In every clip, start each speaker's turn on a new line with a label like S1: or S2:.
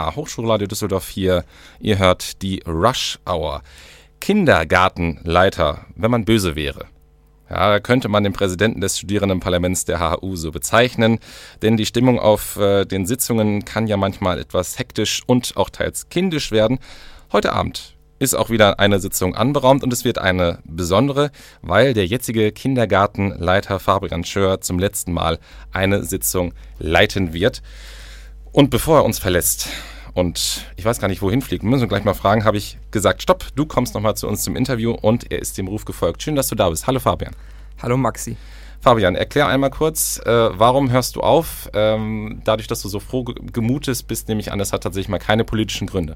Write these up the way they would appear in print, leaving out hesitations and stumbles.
S1: Hochschulradio Düsseldorf hier. Ihr hört die Rush Hour. Kindergartenleiter, wenn man böse wäre. Ja, da könnte man den Präsidenten des Studierendenparlaments der HHU so bezeichnen, denn die Stimmung auf den Sitzungen kann ja manchmal etwas hektisch und auch teils kindisch werden. Heute Abend ist auch wieder eine Sitzung anberaumt und es wird eine besondere, weil der jetzige Kindergartenleiter Fabian Schör zum letzten Mal eine Sitzung leiten wird. Und bevor er uns verlässt und ich weiß gar nicht, wohin fliegt, müssen wir gleich mal fragen, habe ich gesagt, stopp, du kommst nochmal zu uns zum Interview und er ist dem Ruf gefolgt. Schön, dass du da bist. Hallo Fabian.
S2: Hallo Maxi.
S1: Fabian, erklär einmal kurz, warum hörst du auf? Dadurch, dass du so froh gemutet bist, nehme ich an, das hat tatsächlich mal keine politischen Gründe.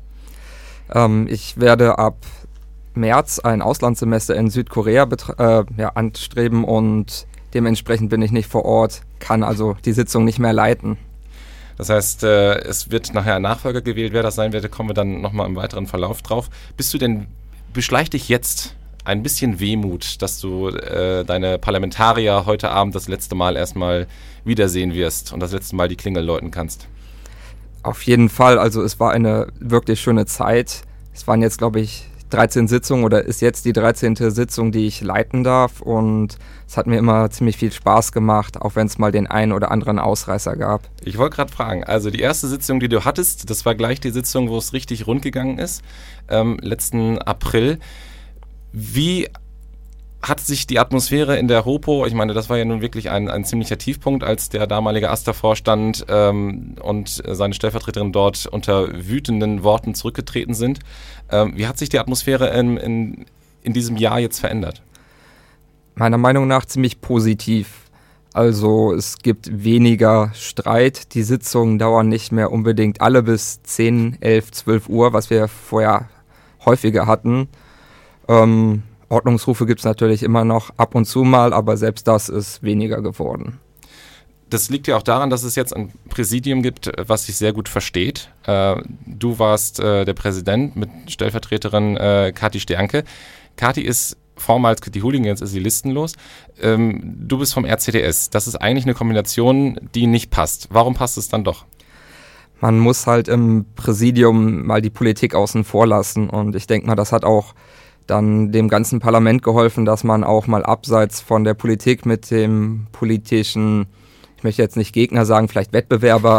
S2: Ich werde ab März ein Auslandssemester in Südkorea anstreben und dementsprechend bin ich nicht vor Ort, kann also die Sitzung nicht mehr leiten.
S1: Das heißt, es wird nachher ein Nachfolger gewählt. Wer das sein wird, kommen wir dann nochmal im weiteren Verlauf drauf. Beschleicht dich jetzt ein bisschen Wehmut, dass du deine Parlamentarier heute Abend das letzte Mal erstmal wiedersehen wirst und das letzte Mal die Klingel läuten kannst?
S2: Auf jeden Fall, also es war eine wirklich schöne Zeit. Es waren jetzt, glaube ich, 13 Sitzungen oder ist jetzt die 13. Sitzung, die ich leiten darf und es hat mir immer ziemlich viel Spaß gemacht, auch wenn es mal den einen oder anderen Ausreißer gab.
S1: Ich wollte gerade fragen, also die erste Sitzung, die du hattest, das war gleich die Sitzung, wo es richtig rund gegangen ist, letzten April. Wie hat sich die Atmosphäre in der Hopo, ich meine, das war ja nun wirklich ein ziemlicher Tiefpunkt, als der damalige AStA-Vorstand und seine Stellvertreterin dort unter wütenden Worten zurückgetreten sind. Wie hat sich die Atmosphäre in diesem Jahr jetzt verändert?
S2: Meiner Meinung nach ziemlich positiv. Also es gibt weniger Streit. Die Sitzungen dauern nicht mehr unbedingt alle bis 10, 11, 12 Uhr, was wir vorher häufiger hatten. Ordnungsrufe gibt es natürlich immer noch ab und zu mal, aber selbst das ist weniger geworden.
S1: Das liegt ja auch daran, dass es jetzt ein Präsidium gibt, was sich sehr gut versteht. Du warst der Präsident mit Stellvertreterin Kathi Sternke. Kathi ist vormals die Hooligan, jetzt ist sie listenlos. Du bist vom RCDS. Das ist eigentlich eine Kombination, die nicht passt. Warum passt es dann doch?
S2: Man muss halt im Präsidium mal die Politik außen vor lassen und ich denke mal, das hat auch dann dem ganzen Parlament geholfen, dass man auch mal abseits von der Politik mit dem politischen, ich möchte jetzt nicht Gegner sagen, vielleicht Wettbewerber,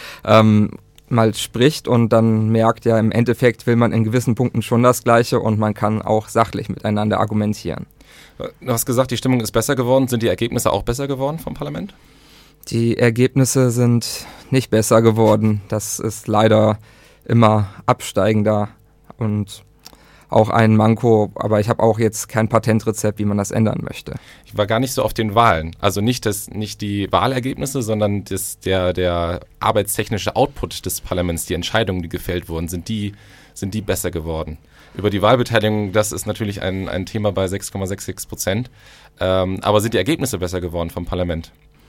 S2: mal spricht und dann merkt, ja, im Endeffekt will man in gewissen Punkten schon das Gleiche und man kann auch sachlich miteinander argumentieren.
S1: Du hast gesagt, die Stimmung ist besser geworden. Sind die Ergebnisse auch besser geworden vom Parlament?
S2: Die Ergebnisse sind nicht besser geworden. Das ist leider immer absteigender und auch ein Manko, aber ich habe auch jetzt kein Patentrezept, wie man das ändern möchte.
S1: Ich war gar nicht so auf den Wahlen. Also nicht die Wahlergebnisse, sondern der arbeitstechnische Output des Parlaments, die Entscheidungen, die gefällt wurden, sind die besser geworden. Über die Wahlbeteiligung, das ist natürlich ein Thema bei 6,66%. Aber sind die Ergebnisse besser geworden vom Parlament?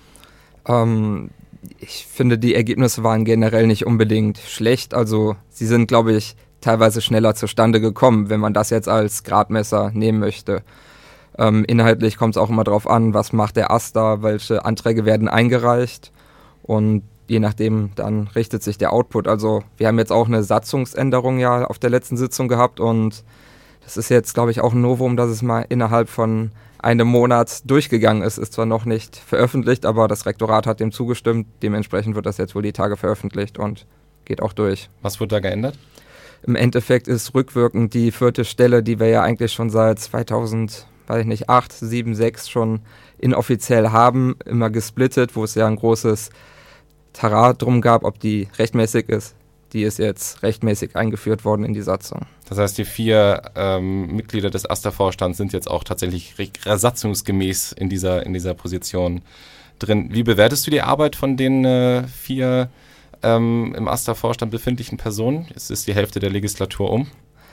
S2: Ich finde, die Ergebnisse waren generell nicht unbedingt schlecht. Also sie sind, glaube ich, teilweise schneller zustande gekommen, wenn man das jetzt als Gradmesser nehmen möchte. Inhaltlich kommt es auch immer darauf an, was macht der AStA, welche Anträge werden eingereicht und je nachdem dann richtet sich der Output. Also wir haben jetzt auch eine Satzungsänderung ja auf der letzten Sitzung gehabt und das ist jetzt, glaube ich, auch ein Novum, dass es mal innerhalb von einem Monat durchgegangen ist. Ist zwar noch nicht veröffentlicht, aber das Rektorat hat dem zugestimmt. Dementsprechend wird das jetzt wohl die Tage veröffentlicht und geht auch durch.
S1: Was wurde da geändert?
S2: Im Endeffekt ist rückwirkend die 4. Stelle, die wir ja eigentlich schon seit 2008, 7, 6 schon inoffiziell haben, immer gesplittet, wo es ja ein großes Tarat drum gab, ob die rechtmäßig ist. Die ist jetzt rechtmäßig eingeführt worden in die Satzung.
S1: Das heißt, die 4 Mitglieder des AStA-Vorstands sind jetzt auch tatsächlich satzungsgemäß in dieser Position drin. Wie bewertest du die Arbeit von den 4 im AStA-Vorstand befindlichen Personen? Es ist die Hälfte der Legislatur um.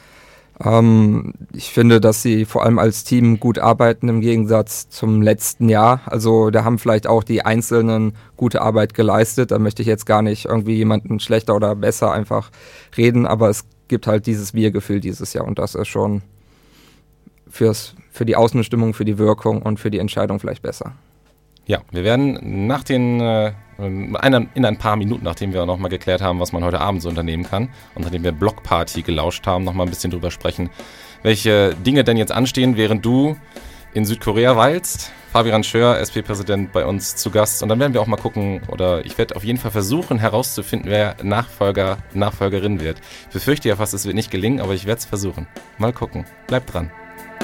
S2: Ich finde, dass sie vor allem als Team gut arbeiten im Gegensatz zum letzten Jahr. Also da haben vielleicht auch die Einzelnen gute Arbeit geleistet. Da möchte ich jetzt gar nicht irgendwie jemanden schlechter oder besser einfach reden, aber es gibt halt dieses Wir-Gefühl dieses Jahr und das ist schon für die Außenstimmung, für die Wirkung und für die Entscheidung vielleicht besser.
S1: Ja, wir werden nach in ein paar Minuten, nachdem wir nochmal geklärt haben, was man heute Abend so unternehmen kann und nachdem wir Blockparty gelauscht haben, nochmal ein bisschen drüber sprechen, welche Dinge denn jetzt anstehen, während du in Südkorea weilst. Fabian Schör, SP-Präsident, bei uns zu Gast. Und dann werden wir auch mal gucken, oder ich werde auf jeden Fall versuchen herauszufinden, wer Nachfolgerin wird. Ich befürchte ja fast, es wird nicht gelingen, aber ich werde es versuchen. Mal gucken. Bleibt dran.